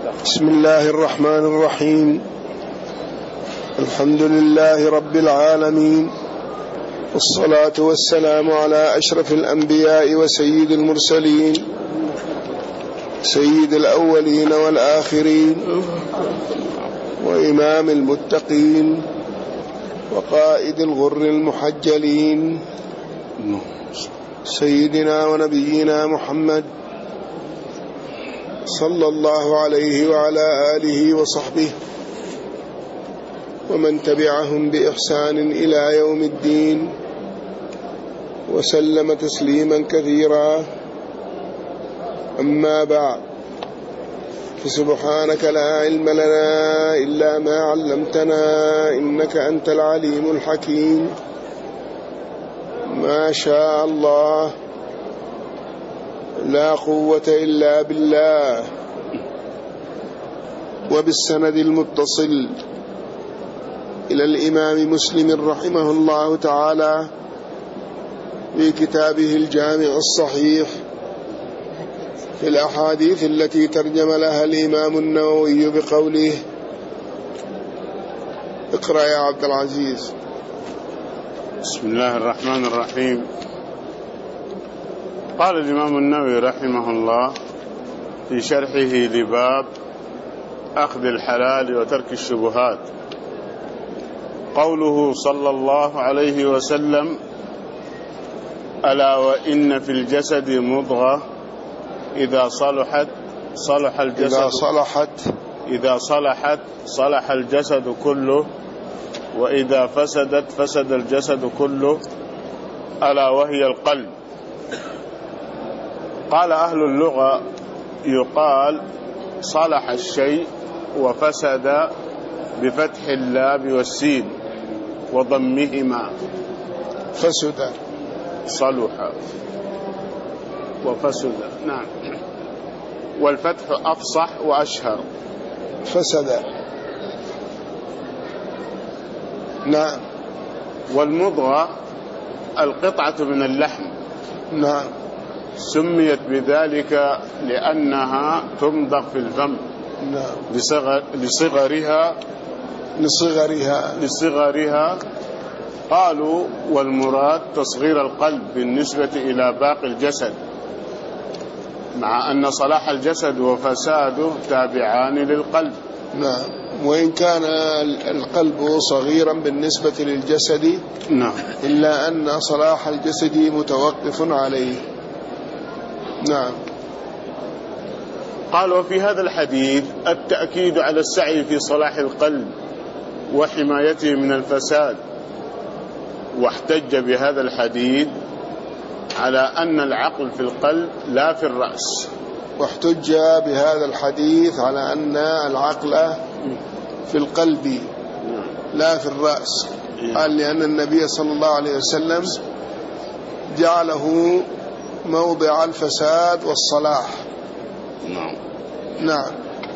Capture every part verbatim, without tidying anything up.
بسم الله الرحمن الرحيم. الحمد لله رب العالمين، والصلاة والسلام على أشرف الأنبياء وسيد المرسلين، سيد الأولين والآخرين، وإمام المتقين، وقائد الغر المحجلين، سيدنا ونبينا محمد صلى الله عليه وعلى آله وصحبه ومن تبعهم بإحسان إلى يوم الدين، وسلم تسليما كثيرا. أما بعد، فسبحانك لا علم لنا إلا ما علمتنا، إنك أنت العليم الحكيم. ما شاء الله، لا قوة إلا بالله. وبالسند المتصل إلى الإمام مسلم رحمه الله تعالى في كتابه الجامع الصحيح في الأحاديث التي ترجم لها الإمام النووي بقوله: اقرأ يا عبد العزيز. بسم الله الرحمن الرحيم. قال الإمام النووي رحمه الله في شرحه لباب أخذ الحلال وترك الشبهات، قوله صلى الله عليه وسلم: ألا وإن في الجسد مضغة إذا صلحت صلح الجسد إذا صلحت إذا صلحت صلح الجسد كله، وإذا فسدت فسد الجسد كله، ألا وهي القلب. قال أهل اللغة: يقال صلح الشيء وفسد بفتح اللام والسين وضمهما، فسد صلح وفسد. نعم، والفتح أفصح وأشهر. فسد. نعم. والمضغة القطعة من اللحم. نعم. سميت بذلك لأنها تمضغ في الفم. نعم. لصغر لصغرها لصغرها لصغرها قالوا: والمراد تصغير القلب بالنسبة إلى باقي الجسد، مع أن صلاح الجسد وفساده تابعان للقلب. نعم. وإن كان القلب صغيرا بالنسبة للجسد، نعم، إلا أن صلاح الجسد متوقف عليه. نعم. قال: وفي هذا الحديث التأكيد على السعي في صلاح القلب وحمايته من الفساد. واحتج بهذا الحديث على أن العقل في القلب لا في الرأس. واحتج بهذا الحديث على أن العقل في القلب لا في الرأس. قال: لأن النبي صلى الله عليه وسلم جعله موضع الفساد والصلاح. نعم. نعم.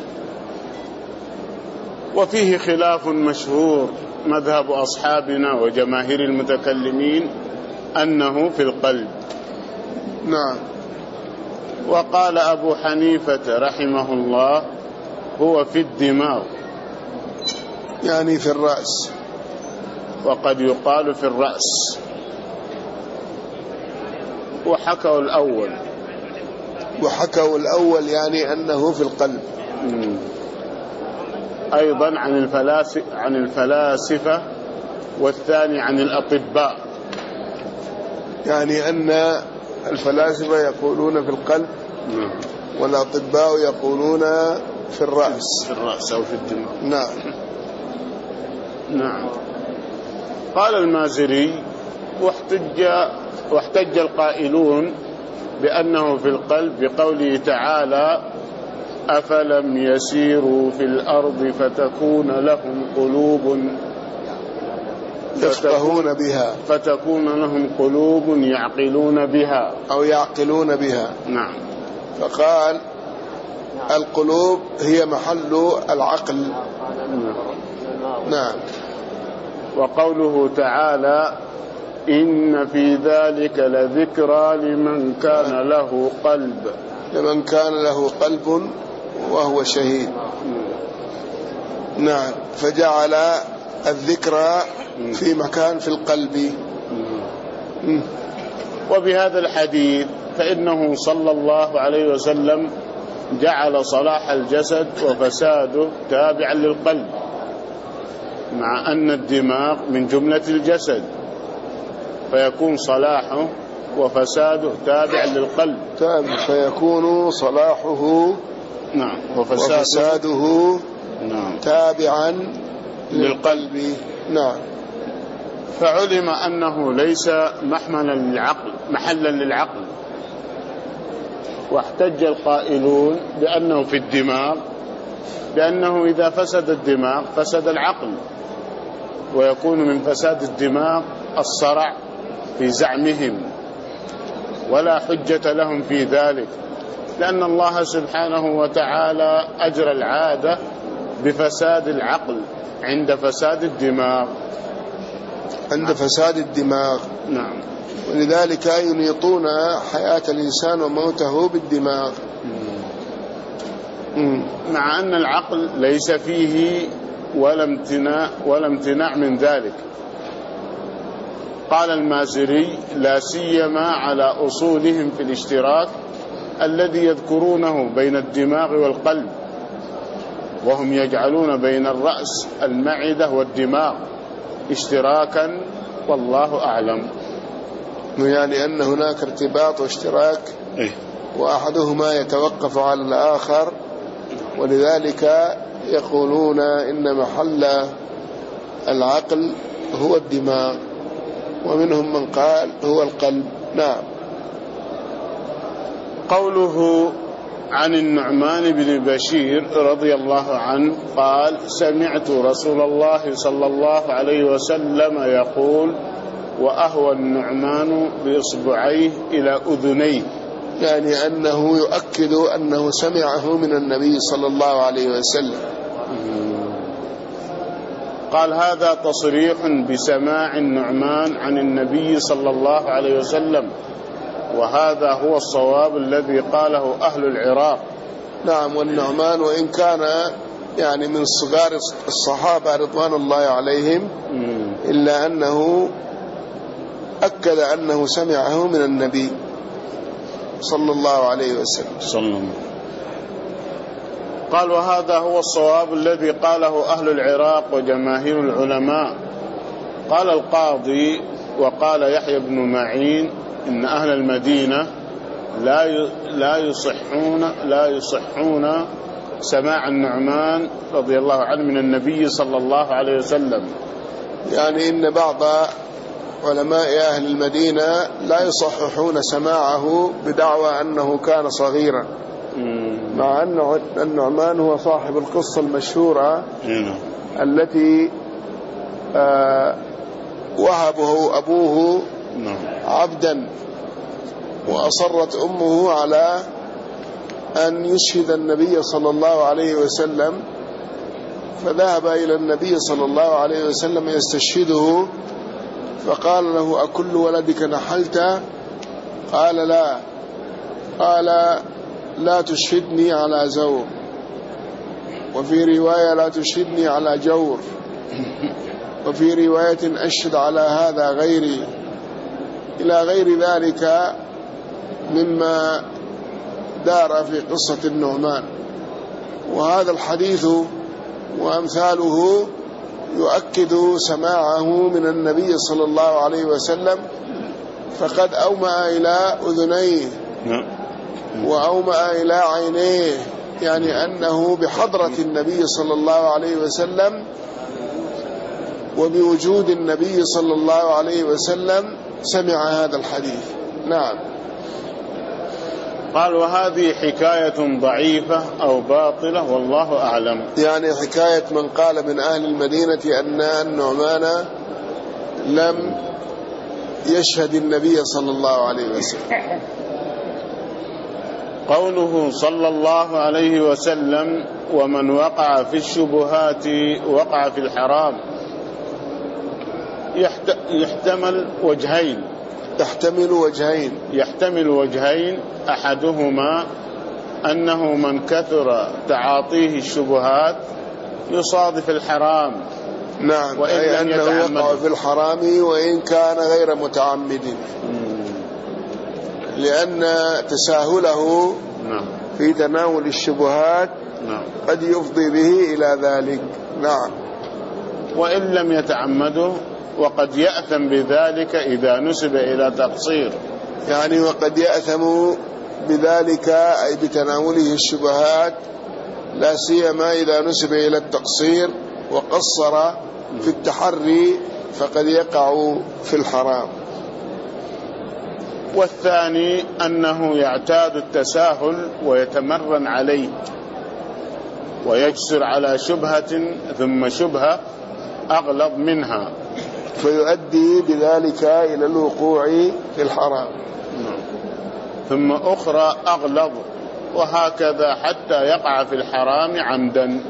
وفيه خلاف مشهور مذهب أصحابنا وجماهير المتكلمين أنه في القلب. نعم. وقال أبو حنيفة رحمه الله: هو في الدماغ، يعني في الرأس. وقد يقال في الرأس. وحكوا الأول وحكوا الأول يعني أنه في القلب. مم. أيضا عن الفلاسفة عن الفلاسفة والثاني عن الأطباء، يعني أن الفلاسفة يقولون في القلب، مم. والأطباء يقولون في الرأس. في الرأس أو في الدماغ. نعم. نعم. قال المازري: واحتج واحتج القائلون بأنه في القلب بقوله تعالى: أفلم يسيروا في الأرض فتكون لهم قلوب يفقهون بها فتكون لهم قلوب يعقلون بها أو يعقلون بها. نعم. فقال: القلوب هي محل العقل. نعم. وقوله تعالى: إن في ذلك لذكرى لمن كان له قلب. لمن كان له قلب وهو شهيد. نعم. فجعل الذكرى في مكان في القلب. وبهذا الحديث فإنه صلى الله عليه وسلم جعل صلاح الجسد وفساده تابعا للقلب، مع أن الدماغ من جملة الجسد، فيكون صلاحه وفساده تابعا للقلب. تابع فيكون صلاحه نعم وفساده, وفساده نعم تابعا للقلب. نعم. فعلم أنه ليس محملا للعقل محلا للعقل، واحتج القائلون بأنه في الدماغ، بأنه إذا فسد الدماغ فسد العقل، ويكون من فساد الدماغ الصرع في زعمهم، ولا حجة لهم في ذلك، لأن الله سبحانه وتعالى أجرى العادة بفساد العقل عند فساد الدماغ. عند فساد الدماغ. نعم. ولذلك ينيطون حياة الإنسان وموته بالدماغ. مم. مع أن العقل ليس فيه ولا امتناع ولا امتناع من ذلك. قال المازري: لا سيما على أصولهم في الاشتراك الذي يذكرونه بين الدماغ والقلب، وهم يجعلون بين الرأس المعدة والدماغ اشتراكا، والله أعلم. يعني أن هناك ارتباط واشتراك، وأحدهما يتوقف على الآخر، ولذلك يقولون إن محل العقل هو الدماغ، ومنهم من قال هو القلب. نعم. قوله عن النعمان بن بشير رضي الله عنه قال: سمعت رسول الله صلى الله عليه وسلم يقول: وأهوى النعمان بإصبعيه إلى أذنيه، يعني أنه يؤكد أنه سمعه من النبي صلى الله عليه وسلم. قال: هذا تصريح بسماع النعمان عن النبي صلى الله عليه وسلم، وهذا هو الصواب الذي قاله أهل العراق. نعم. والنعمان وإن كان يعني من صغار الصحابة رضوان الله عليهم، إلا أنه أكد أنه سمعه من النبي صلى الله عليه وسلم. صلى الله عليه وسلم. قال: وهذا هو الصواب الذي قاله أهل العراق وجماهير العلماء. قال القاضي: وقال يحيى بن معين إن أهل المدينة لا لا يصحون لا يصحون سماع النعمان رضي الله عنه من النبي صلى الله عليه وسلم. يعني إن بعض علماء أهل المدينة لا يصححون سماعه بدعوى أنه كان صغيرا، مع أن النعمان هو صاحب القصة المشهورة التي آه وهبه أبوه عبدا، وأصرت أمه على أن يشهد النبي صلى الله عليه وسلم، فذهب إلى النبي صلى الله عليه وسلم يستشهده، فقال له: أكل ولدك نحلت؟ قال: لا. قال: لا تشهدني على زور، وفي رواية: لا تشهدني على جور، وفي رواية: أشهد على هذا غيري، إلى غير ذلك مما دار في قصة النعمان. وهذا الحديث وأمثاله يؤكد سماعه من النبي صلى الله عليه وسلم، فقد أومأ إلى أذنيه وأومأ إلى عينيه، يعني أنه بحضرة النبي صلى الله عليه وسلم وبوجود النبي صلى الله عليه وسلم سمع هذا الحديث. نعم. قال: وهذه حكاية ضعيفة أو باطلة، والله أعلم. يعني حكاية من قال من أهل المدينة أن النعمان لم يشهد النبي صلى الله عليه وسلم. قوله صلى الله عليه وسلم: ومن وقع في الشبهات وقع في الحرام، يحتمل وجهين يحتمل وجهين يحتمل وجهين أحدهما أنه من كثر تعاطيه الشبهات يصادف الحرام. نعم، أي أنه يقع في الحرام وإن كان غير متعمد، لأن تساهله في تناول الشبهات قد يفضي به إلى ذلك. نعم، وإن لم يتعمده وقد يأثم بذلك إذا نسب إلى تقصير، يعني وقد يأثم بذلك أي بتناوله الشبهات، لا سيما إذا نسب إلى التقصير وقصر في التحري فقد يقع في الحرام. والثاني أنه يعتاد التساهل ويتمرن عليه ويجسر على شبهة ثم شبهة أغلظ منها فيؤدي بذلك إلى الوقوع في الحرام، ثم أخرى أغلظ، وهكذا حتى يقع في الحرام عمدا.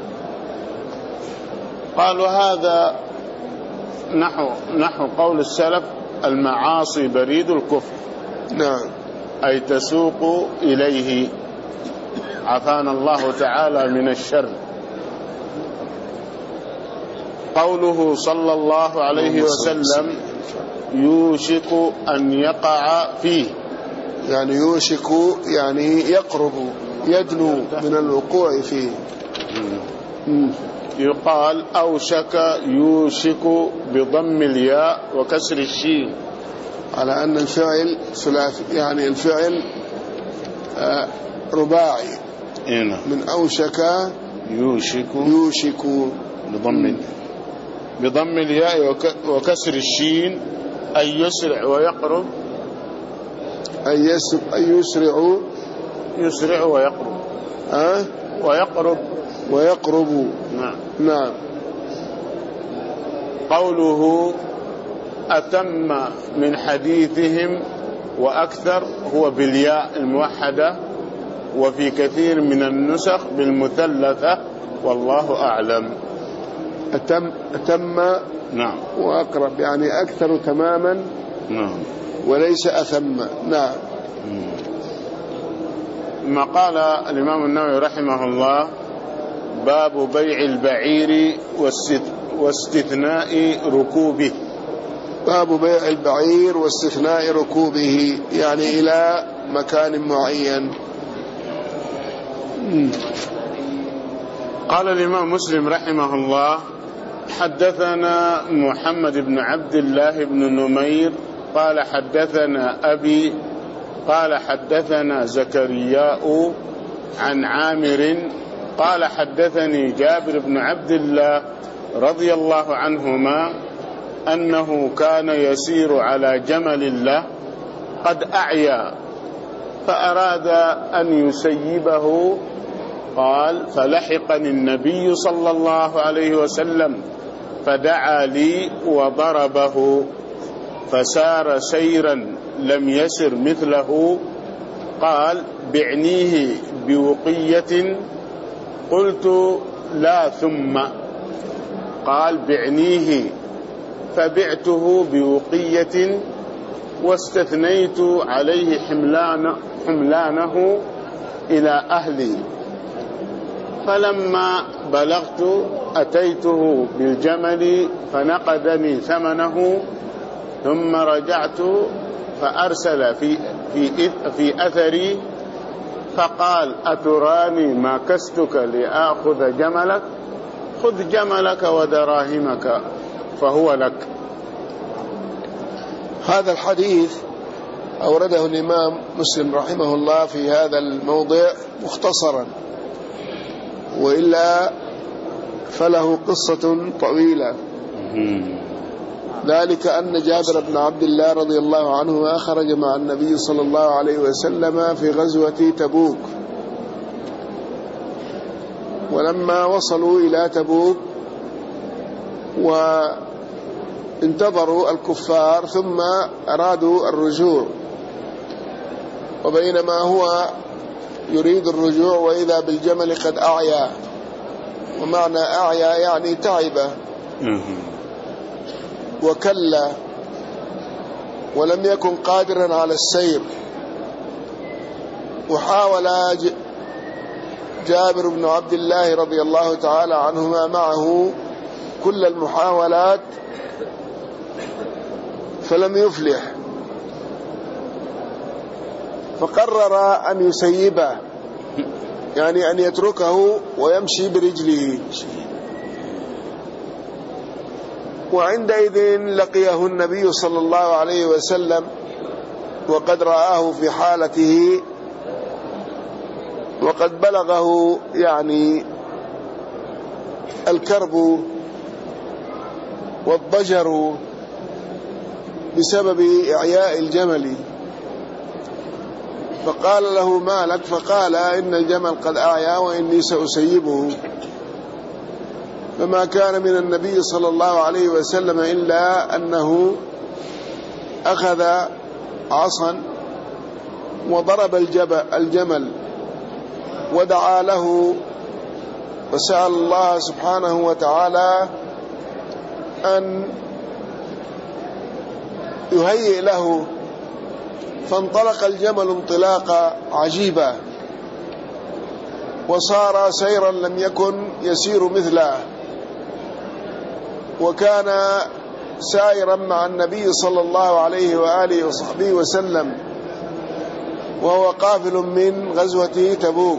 قالوا هذا نحو, نحو قول السلف: المعاصي بريد الكفر. نعم، أي تسوق إليه، عافانا الله تعالى من الشر. قوله صلى الله عليه وسلم: يوشك أن يقع فيه، يعني يوشك يعني يقرب، يدنو من الوقوع فيه. يقال أوشك يوشك بضم الياء وكسر الشين، على أن الفعل ثلاثي، يعني الفعل رباعي. من أوشك يوشك يوشك بضم بضم الياء وكسر الشين، أي يسرع ويقرب، أي يسرع يسرع ويقرب أه؟ ويقرب ويقرب. نعم. نعم. قوله أتم من حديثهم وأكثر هو بالياء الموحدة، وفي كثير من النسخ بالمثلثة، والله أعلم. أتم, أتم نعم وأقرب، يعني أكثر تماما. نعم، وليس أثم. نعم. ما قال الإمام النووي رحمه الله: باب بيع البعير واستثناء ركوبه. باب بيع البعير واستثناء ركوبه، يعني إلى مكان معين. قال الإمام مسلم رحمه الله: حدثنا محمد بن عبد الله بن نمير قال حدثنا أبي قال حدثنا زكرياء عن عامر قال حدثني جابر بن عبد الله رضي الله عنهما أنه كان يسير على جمل له قد أعيا، فأراد أن يسيبه. قال: فلحقني النبي صلى الله عليه وسلم فدعا لي وضربه، فسار سيرا لم يسر مثله. قال: بعنيه بوقية. قلت: لا. ثم قال: بعنيه. فبعته بوقية واستثنيت عليه حملان حملانه إلى أهلي. فلما بلغت أتيته بالجمل فنقدني ثمنه، ثم رجعت فأرسل في, في, في أثري فقال: أتراني ما كستك لآخذ جملك؟ خذ جملك ودراهمك فهو لك. هذا الحديث أورده الإمام مسلم رحمه الله في هذا الموضع مختصرا، وإلا فله قصة طويلة. ذلك أن جابر بن عبد الله رضي الله عنه خرج مع النبي صلى الله عليه وسلم في غزوة تبوك، ولما وصلوا إلى تبوك وانتظروا الكفار ثم أرادوا الرجوع، وبينما هو يريد الرجوع وإذا بالجمل قد أعيا، ومعنى أعيا يعني تعب وكلا، ولم يكن قادرا على السير، وحاول جابر بن عبد الله رضي الله تعالى عنهما معه كل المحاولات فلم يفلح، فقرر أن يسيبه، يعني أن يتركه ويمشي برجله. وعندئذ لقيه النبي صلى الله عليه وسلم وقد رآه في حالته، وقد بلغه يعني الكرب والضجر بسبب إعياء الجمل، فقال له ما لك؟ فقال إن الجمل قد أعيا وإني سأسيبه. فما كان من النبي صلى الله عليه وسلم إلا أنه أخذ عصا وضرب الجمل ودعا له وسأل الله سبحانه وتعالى أن يهيئ له، فانطلق الجمل انطلاقا عجيبا وصار سيرا لم يكن يسير مثله، وكان سائرا مع النبي صلى الله عليه وآله وصحبه وسلم وهو قافل من غزوة تبوك.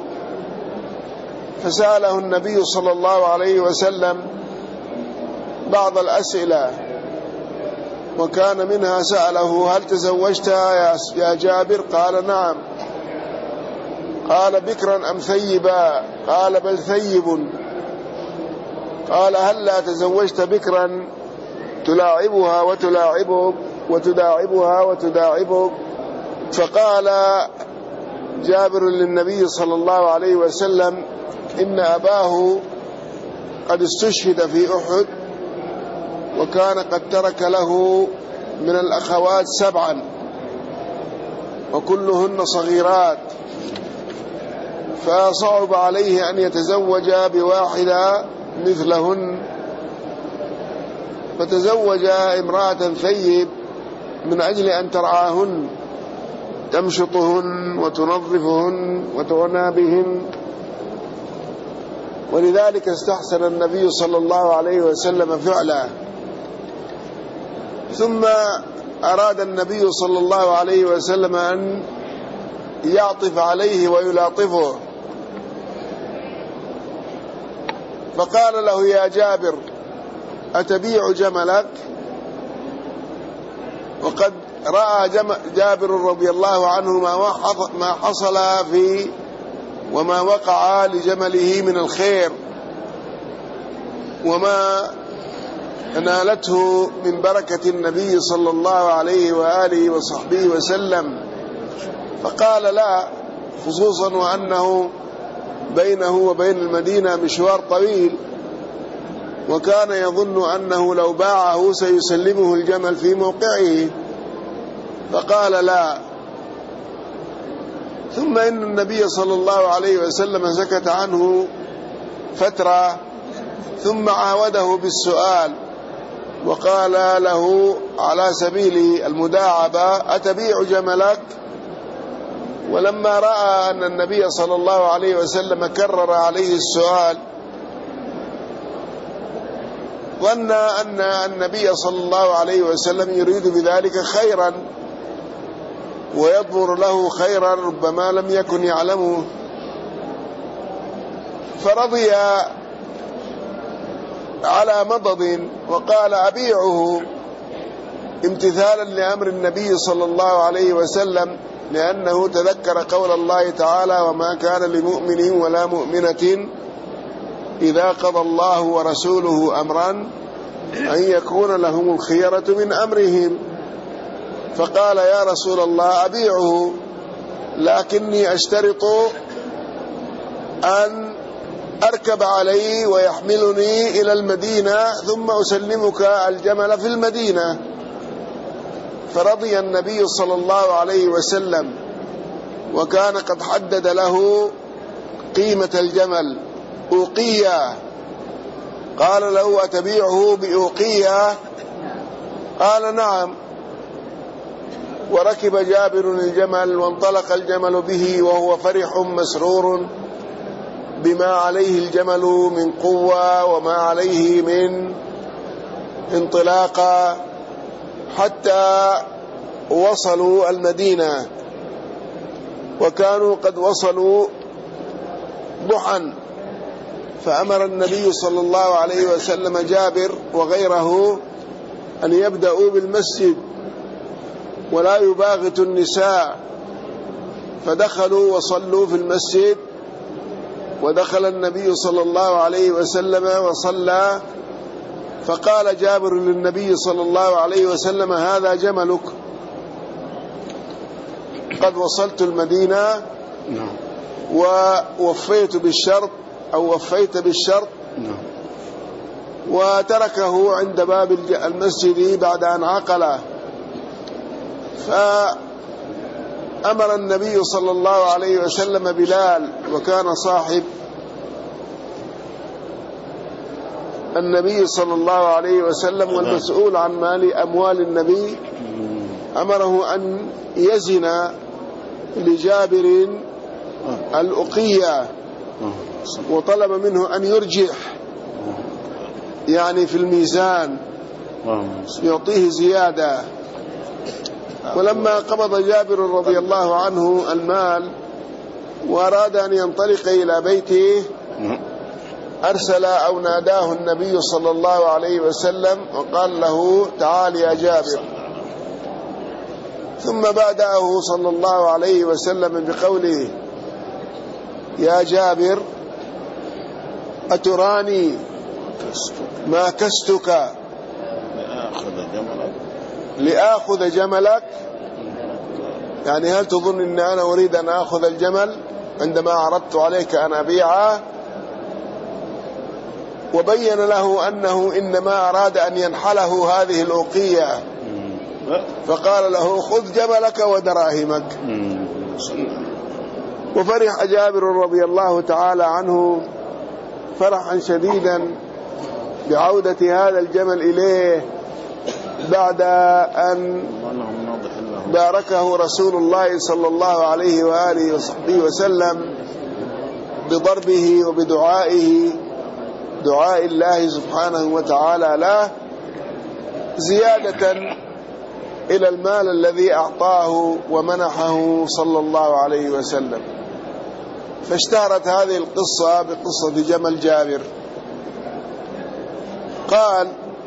فسأله النبي صلى الله عليه وسلم بعض الأسئلة، وكان منها سأله هل تزوجتها يا جابر؟ قال نعم. قال بكرا أم ثيبا؟ قال بل ثيب. قال هل لا تزوجت بكرا تلاعبها وتلاعبك وتداعبها وتداعبك؟ فقال جابر للنبي صلى الله عليه وسلم إن أباه قد استشهد في أحد، وكان قد ترك له من الأخوات سبعا وكلهن صغيرات، فصعب عليه أن يتزوج بواحدة مثلهن، فتزوج امرأة ثيب من أجل أن ترعاهن، تمشطهن وتنظفهن وتعنى بهن. ولذلك استحسن النبي صلى الله عليه وسلم فعله. ثم أراد النبي صلى الله عليه وسلم أن يعطف عليه ويلاطفه، فقال له يا جابر أتبيع جملك؟ وقد رأى جابر رضي الله عنه ما حصل في وما وقع لجمله من الخير وما نالته من بركة النبي صلى الله عليه وآله وصحبه وسلم، فقال لا، خصوصا وأنه بينه وبين المدينة مشوار طويل، وكان يظن أنه لو باعه سيسلمه الجمل في موقعه، فقال لا. ثم إن النبي صلى الله عليه وسلم سكت عنه فترة، ثم عاوده بالسؤال وقال له على سبيل المداعبة أتبيع جملك؟ ولما رأى أن النبي صلى الله عليه وسلم كرر عليه السؤال ظن أن النبي صلى الله عليه وسلم يريد بذلك خيرا ويضمر له خيرا ربما لم يكن يعلمه، فرضي على مضض وقال أبيعه امتثالا لأمر النبي صلى الله عليه وسلم، لأنه تذكر قول الله تعالى وما كان لمؤمن ولا مؤمنة إذا قضى الله ورسوله أمرا أن يكون لهم الخيرة من أمرهم. فقال يا رسول الله أبيعه، لكني أشترط أن أركب عليه ويحملني إلى المدينة ثم أسلمك الجمل في المدينة. فرضي النبي صلى الله عليه وسلم، وكان قد حدد له قيمة الجمل أوقية، قال له أتبيعه بأوقية؟ قال نعم. وركب جابر الجمل وانطلق الجمل به وهو فرح مسرور بما عليه الجمل من قوة وما عليه من انطلاقة حتى وصلوا المدينة، وكانوا قد وصلوا ضحى، فأمر النبي صلى الله عليه وسلم جابر وغيره أن يبدأوا بالمسجد ولا يباغتوا النساء، فدخلوا وصلوا في المسجد، ودخل النبي صلى الله عليه وسلم وصلى، فقال جابر للنبي صلى الله عليه وسلم: هذا جملك، قد وصلت المدينة ووفيت بالشرط أو وفيت بالشرط، وتركه عند باب المسجد بعد أن عقله. فأمر النبي صلى الله عليه وسلم بلال، وكان صاحب النبي صلى الله عليه وسلم والمسؤول عن مال أموال النبي، أمره أن يزن لجابر الأقية، وطلب منه أن يرجح يعني في الميزان يعطيه زيادة. ولما قبض جابر رضي الله عنه المال وأراد أن ينطلق إلى بيته، أرسل أو ناداه النبي صلى الله عليه وسلم وقال له: تعال يا جابر. ثم بادأه صلى الله عليه وسلم بقوله: يا جابر، أتراني ما كستك لآخذ جملك؟ يعني هل تظن أن أنا أريد أن أخذ الجمل عندما عرضت عليك أن أبيعه؟ وبين له أنه إنما أراد أن ينحله هذه الأوقية، فقال له: خذ جملك ودراهمك. وفرح جابر رضي الله تعالى عنه فرحا شديدا بعودة هذا الجمل إليه بعد أن باركه رسول الله صلى الله عليه وآله وصحبه وسلم بضربه وبدعائه، دعاء الله سبحانه وتعالى له، زيادة إلى المال الذي أعطاه ومنحه صلى الله عليه وسلم. فاشتهرت هذه القصة بقصة جمل جابر. قال: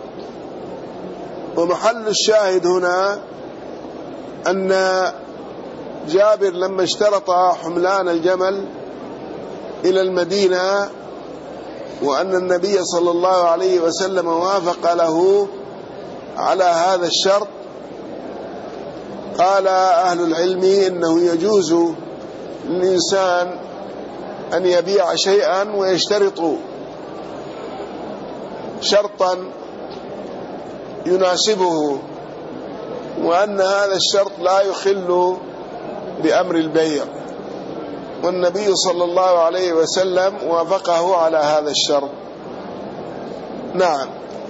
ومحل الشاهد هنا أن جابر لما اشترط حملان الجمل إلى المدينة وأن النبي صلى الله عليه وسلم وافق له على هذا الشرط، قال أهل العلم إنه يجوز للإنسان أن يبيع شيئا ويشترط شرطا يناسبه، وأن هذا الشرط لا يخل بأمر البيع، والنبي صلى الله عليه وسلم وافقه على هذا الشرط. نعم.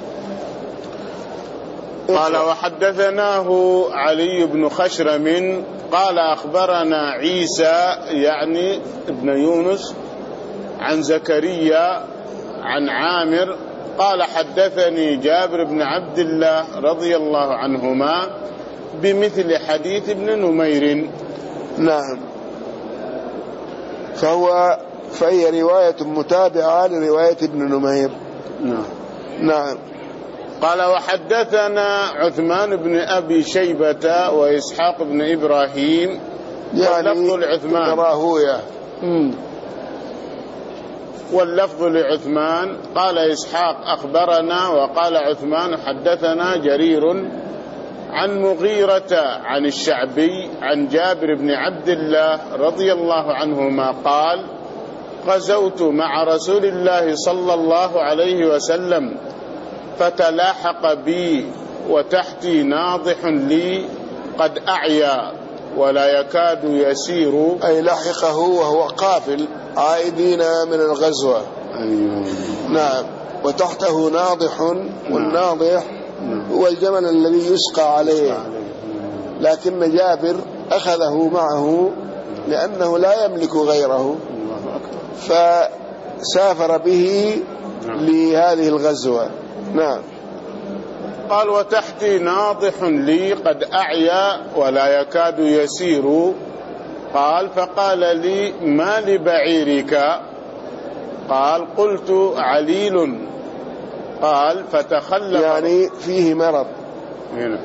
قال: وحدثناه علي بن خشرم قال: أخبرنا عيسى يعني ابن يونس عن زكريا عن عامر قال: حدثني جابر بن عبد الله رضي الله عنهما بمثل حديث ابن نمير. نعم. فهو فهي رواية متابعة لرواية ابن نمير. نعم. نعم. قال: وحدثنا عثمان بن أبي شيبة وإسحاق بن إبراهيم يعني واللفظ لعثمان راهوية واللفظ لعثمان. قال إسحاق: أخبرنا، وقال عثمان: حدثنا جرير عن مغيرة عن الشعبي عن جابر بن عبد الله رضي الله عنهما قال: غزوت مع رسول الله صلى الله عليه وسلم فتلاحق بي وتحتي ناضح لي قد أعيا ولا يكاد يسير، أي لحقه وهو قافل عائدين من الغزوة. نعم. وتحته ناضح، والناضح هو الجمل الذي يسقى عليه، لكن جابر أخذه معه لأنه لا يملك غيره، سافر به لهذه الغزوة. نعم. قال وتحتي ناضح لي قد أعيا ولا يكاد يسير. قال فقال لي ما لبعيرك؟ قال قلت عليل. قال فتخلف، يعني فيه مرض. هنا.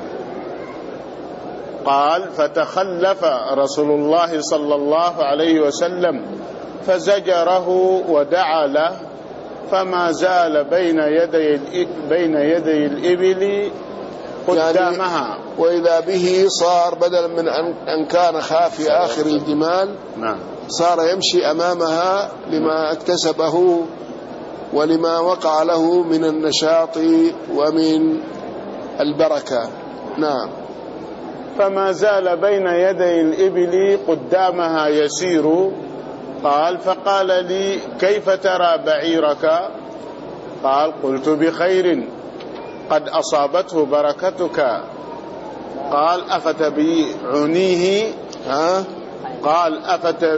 قال فتخلف رسول الله صلى الله عليه وسلم فزجره ودعا له، فما زال بين يدي بين يدي الإبل قدامها. يعني وإذا به صار بدلا من أن كان خافي آخر الجمال، نعم، صار يمشي أمامها لما اكتسبه ولما وقع له من النشاط ومن البركة. نعم. فما زال بين يدي الإبل قدامها يسير. قال فقال لي كيف ترى بعيرك؟ قال قلت بخير قد أصابته بركتك. قال أفتبيعنيه؟ ها؟ قال أفت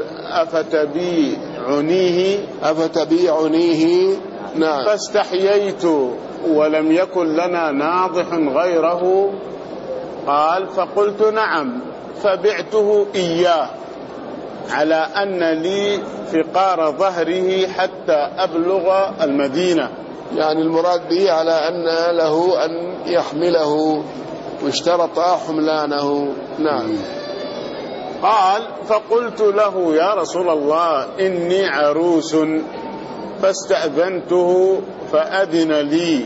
أفتبيعنيه أفتبيعنيه. نعم. فاستحييت ولم يكن لنا ناضح غيره. قال فقلت نعم، فبعته إياه على أن لي فقار ظهره حتى أبلغ المدينة. يعني المراد به على أن له أن يحمله واشترط حملانه. نعم. قال فقلت له يا رسول الله إني عروس، فاستأذنته فأذن لي،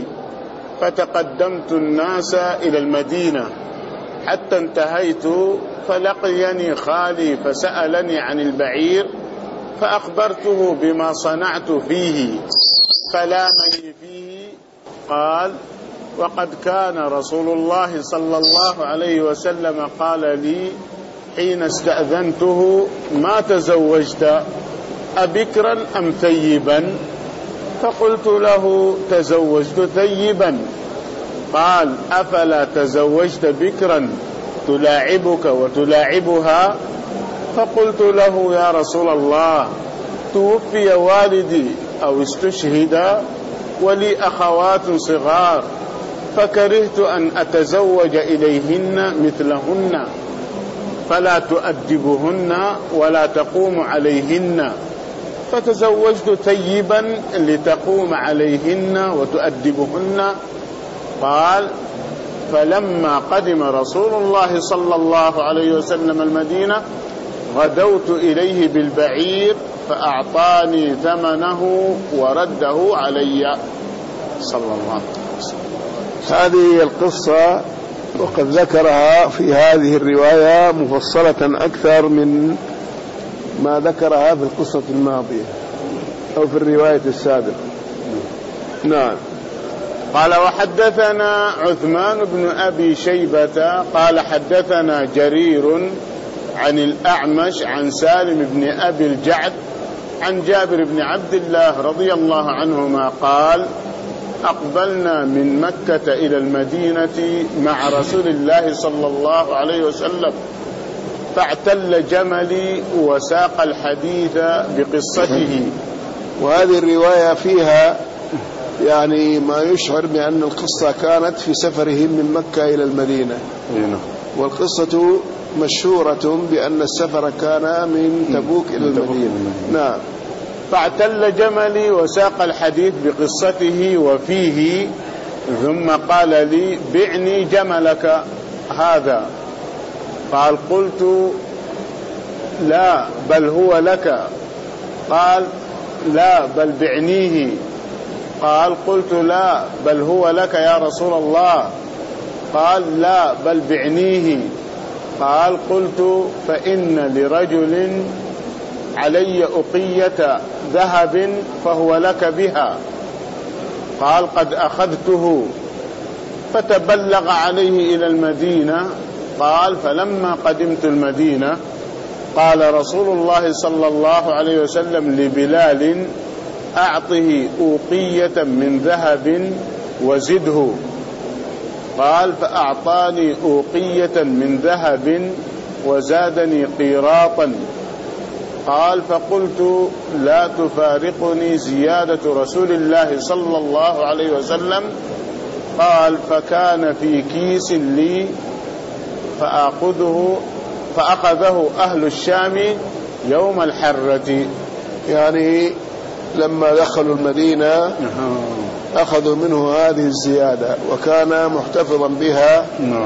فتقدمت الناس إلى المدينة حتى انتهيت، فلقيني خالي فسألني عن البعير، فأخبرته بما صنعت فيه فلامني فيه. قال وقد كان رسول الله صلى الله عليه وسلم قال لي حين استأذنته ما تزوجت أبكرا أم ثيبا؟ فقلت له تزوجت ثيبا. قال أفلا تزوجت بكرا تلاعبك وتلاعبها؟ فقلت له يا رسول الله توفي والدي أو استشهد ولي أخوات صغار، فكرهت أن أتزوج إليهن مثلهن، فلا تؤدبهن ولا تقوم عليهن، فتزوجت ثيبا لتقوم عليهن وتؤدبهن. قال فلما قدم رسول الله صلى الله عليه وسلم المدينة غدوت إليه بالبعير فأعطاني ثمنه ورده علي صلى الله عليه وسلم. هذه القصة وقد ذكرها في هذه الرواية مفصلة أكثر من ما ذكرها في القصة الماضية أو في الرواية السابقة. نعم. قال وحدثنا عثمان بن أبي شيبة قال حدثنا جرير عن الأعمش عن سالم بن أبي الجعد عن جابر بن عبد الله رضي الله عنهما قال أقبلنا من مكة إلى المدينة مع رسول الله صلى الله عليه وسلم، فاعتل جملي وساق الحديث بقصته. وهذه الرواية فيها يعني ما يشعر بأن القصة كانت في سفرهم من مكة إلى المدينة، والقصة مشهورة بأن السفر كان من تبوك إلى المدينة. نعم. فاعتل جملي وساق الحديث بقصته وفيه، ثم قال لي بعني جملك هذا. قال قلت لا بل هو لك. قال لا بل بعنيه. قال قلت لا بل هو لك يا رسول الله. قال لا بل بعنيه. قال قلت فإن لرجل علي أقية ذهب فهو لك بها. قال قد أخذته، فتبلغ عليه إلى المدينة. قال فلما قدمت المدينة قال رسول الله صلى الله عليه وسلم لبلال أعطه أوقية من ذهب وزده. قال فأعطاني أوقية من ذهب وزادني قيراطا. قال فقلت لا تفارقني زيادة رسول الله صلى الله عليه وسلم. قال فكان في كيس لي فأخذه فأخذه أهل الشام يوم الحرة. يعني لما دخلوا المدينة أخذوا منه هذه الزيادة وكان محتفظا بها،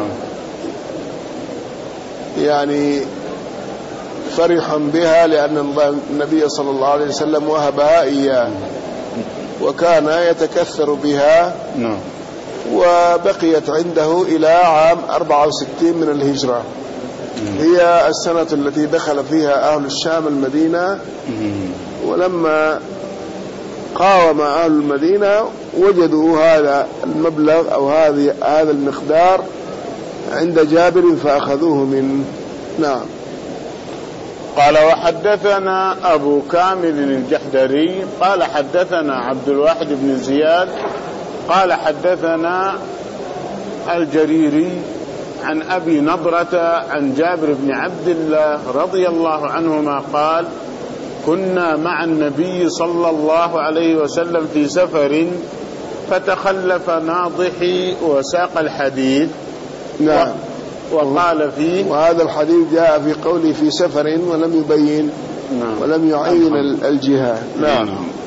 يعني فرحا بها لأن النبي صلى الله عليه وسلم وهبها إياه وكان يتكثر بها، وبقيت عنده إلى عام أربعة وستين من الهجرة، هي السنة التي دخل فيها أهل الشام المدينة. ولما قاوم أهل المدينة وجدوا هذا المبلغ أو هذه هذا المقدار عند جابر فأخذوه منه. نعم. قال وحدثنا أبو كامل الجحدري قال حدثنا عبد الواحد بن زياد قال حدثنا الجريري عن أبي نضرة عن جابر بن عبد الله رضي الله عنهما قال كنا مع النبي صلى الله عليه وسلم في سفر فتخلف ناضحي وساق الحديث. نعم. وقال فيه، وهذا الحديث جاء في قوله في سفر ولم يبين نعم. ولم يعين الجهة. نعم.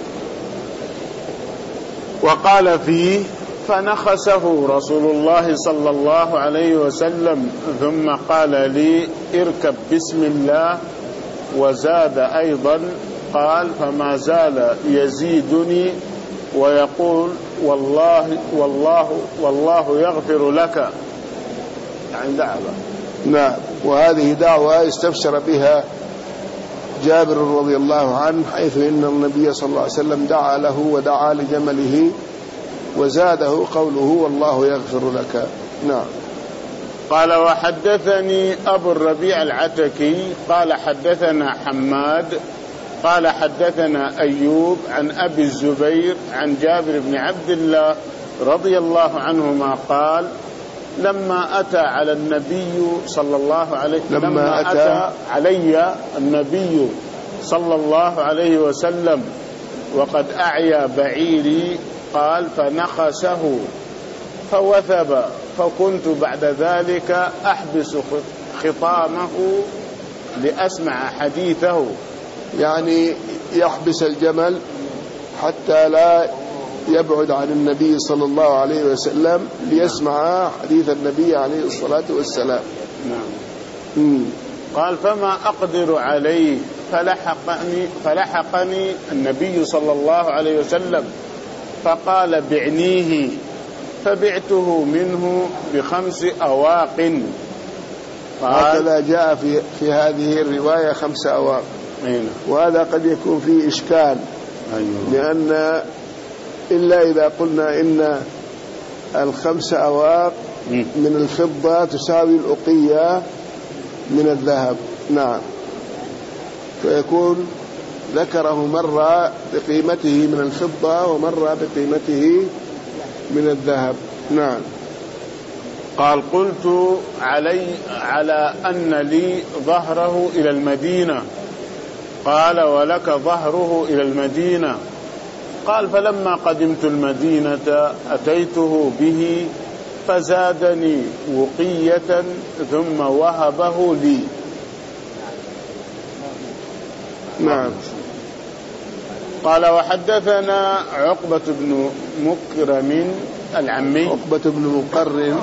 وقال فيه فنخسه رسول الله صلى الله عليه وسلم ثم قال لي اركب بسم الله، وزاد أيضا قال فما زال يزيدني ويقول والله والله والله يغفر لك، يعني دعوة. نعم. وهذه دعوة استبشر بها جابر رضي الله عنه، حيث إن النبي صلى الله عليه وسلم دعا له ودعا لجمله وزاده قوله والله يغفر لك. نعم. قال وحدثني أبو الربيع العتكي قال حدثنا حماد قال حدثنا أيوب عن أبي الزبير عن جابر بن عبد الله رضي الله عنهما قال لما أتى على النبي صلى الله عليه لما, لما أتى, أتى علي النبي صلى الله عليه وسلم وقد أعيا بعيري قال فنخسه فوثب، فكنت بعد ذلك أحبس خطامه لأسمع حديثه، يعني يحبس الجمل حتى لا يبعد عن النبي صلى الله عليه وسلم ليسمع حديث النبي عليه الصلاة والسلام. نعم. قال فما أقدر عليه فلحقني, فلحقني النبي صلى الله عليه وسلم فقال بعنيه، فبعته منه بخمس أواق. هكذا جاء في, في هذه الرواية خمس أواق. أيوة. وهذا قد يكون فيه إشكال. أيوة. لأن إلا إذا قلنا إن الخمس أواق من الفضة تساوي الأقية من الذهب. نعم. فيكون ذكره مرة بقيمته من الفضة ومرة بقيمته من الذهب. نعم. قال قلت علي على أن لي ظهره إلى المدينة. قال ولك ظهره إلى المدينة. قال فلما قدمت المدينة أتيته به فزادني وقية ثم وهبه لي. نعم. قال وحدثنا عقبة بن مكرم العمي. عقبة بن مقرن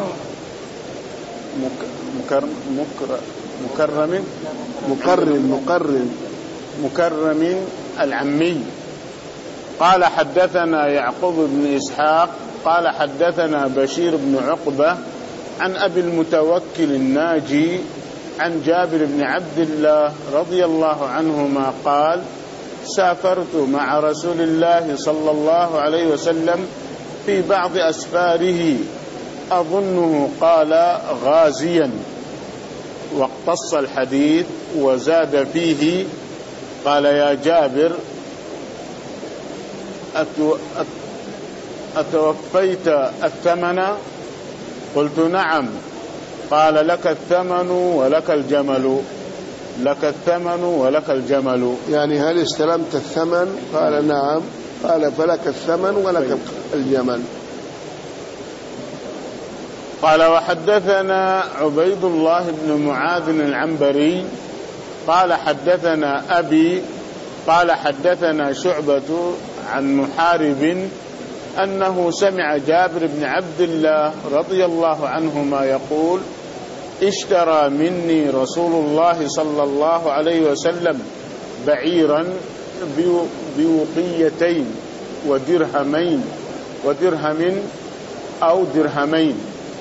مكرم مكرم مقرن مقرن مكرم العمي قال حدثنا يعقوب بن إسحاق قال حدثنا بشير بن عقبة عن أبي المتوكل الناجي عن جابر بن عبد الله رضي الله عنهما قال سافرت مع رسول الله صلى الله عليه وسلم في بعض أسفاره أظنه قال غازيا، واقتص الحديث وزاد فيه قال يا جابر أتوفيت الثمن؟ قلت نعم. قال لك الثمن ولك الجمل. لك الثمن ولك الجمل. يعني هل استلمت الثمن؟ قال نعم. قال فلك الثمن ولك الجمل. قال وحدثنا عبيد الله بن معاذ العنبري قال حدثنا أبي قال حدثنا شعبة عن محارب أنه سمع جابر بن عبد الله رضي الله عنهما يقول اشترى مني رسول الله صلى الله عليه وسلم بعيرا بوقيتين ودرهمين ودرهم أو درهمين.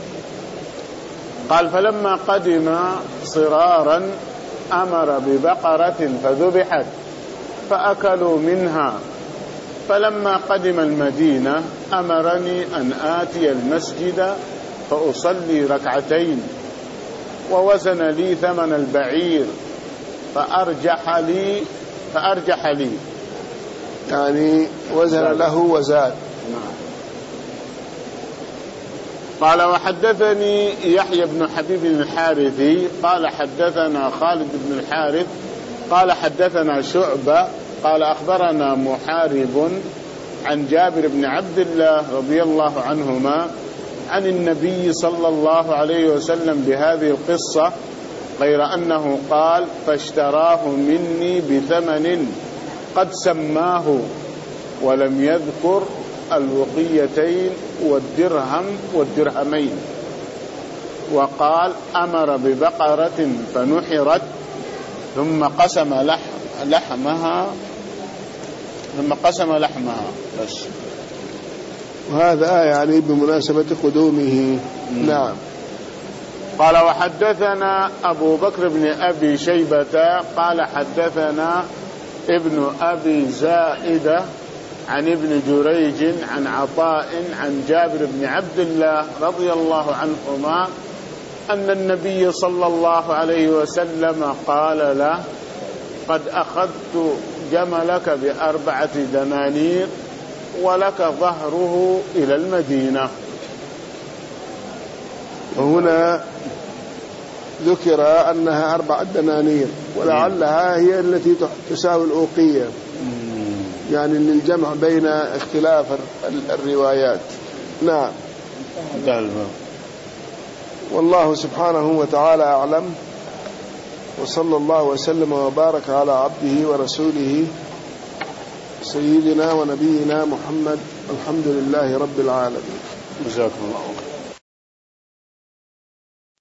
قال فلما قدم صرارا أمر ببقرة فذبحت فأكلوا منها. فلما قدم المدينة أمرني أن آتي المسجد فأصلي ركعتين ووزن لي ثمن البعير فأرجح لي فأرجح لي يعني وزن له وزاد. قال وحدثني يحيى بن حبيب الحارثي قال حدثنا خالد بن الحارث قال حدثنا شعبة قال أخبرنا محارب عن جابر بن عبد الله رضي الله عنهما عن النبي صلى الله عليه وسلم بهذه القصة غير أنه قال فاشتراه مني بثمن قد سماه ولم يذكر الوقيتين والدرهم والدرهمين. وقال أمر ببقرة فنحرت ثم قسم لح لحمها ثم قسم لحمها بس. وهذا يعني بمناسبة قدومه. نعم. قال وحدثنا أبو بكر بن أبي شيبة قال حدثنا ابن أبي زائدة عن ابن جريج عن عطاء عن جابر بن عبد الله رضي الله عنهما أن النبي صلى الله عليه وسلم قال له قد أخذت جملك بأربعة دنانير ولك ظهره إلى المدينة. وهنا ذكر أنها أربعة دنانير ولعلها هي التي تساوي الأوقية، يعني للجمع بين اختلاف الروايات. نعم. والله سبحانه وتعالى أعلم، وصلى الله وسلم وبارك على عبده ورسوله سيدنا ونبينا محمد. الحمد لله رب العالمين. جزاكم الله.